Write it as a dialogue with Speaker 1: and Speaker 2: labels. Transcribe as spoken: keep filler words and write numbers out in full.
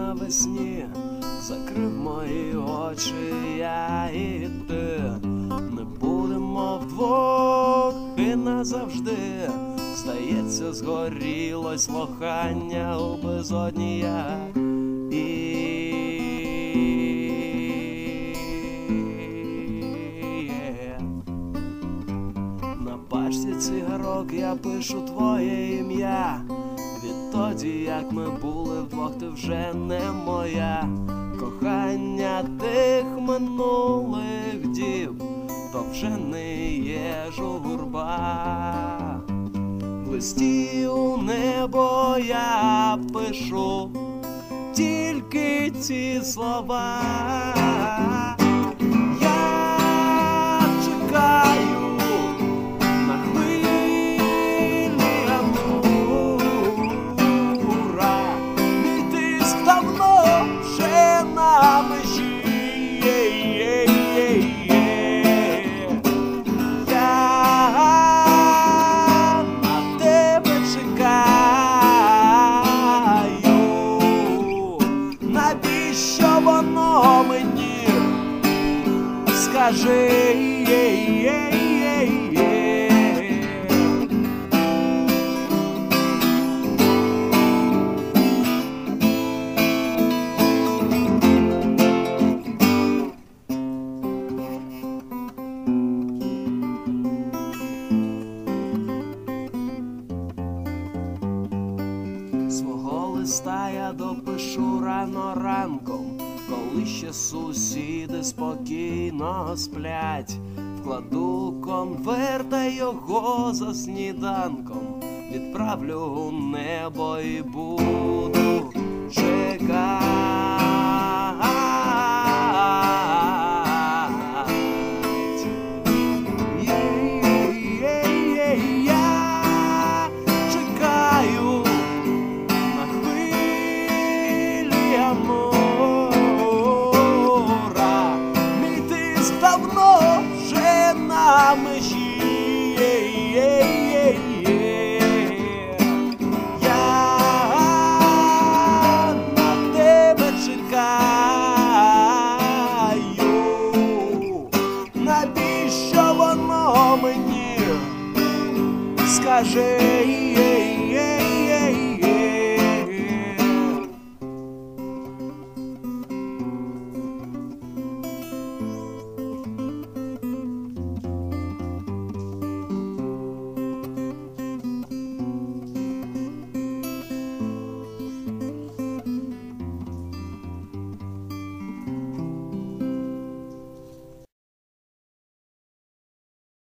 Speaker 1: навесні закрив мої очі, я і ти. Не будемо вдвох і назавжди. Здається, згорілось лохання у безодні я і на пачці цигарок я пишу твоє ім'я. Відтоді, як ми були вдвох, ти вже не моя. Кохання тих минулих діб то вже не є журба. В листі у небо я пишу тільки ці слова. Я чекаю на хвилі Амура. Мій тиск давно вже на межі. Навіщо воно мені? Скажи, свого листа я допишу рано ранком, коли ще сусіди спокійно сплять. Вкладу конверта його за сніданком, відправлю у небо і буду чекати.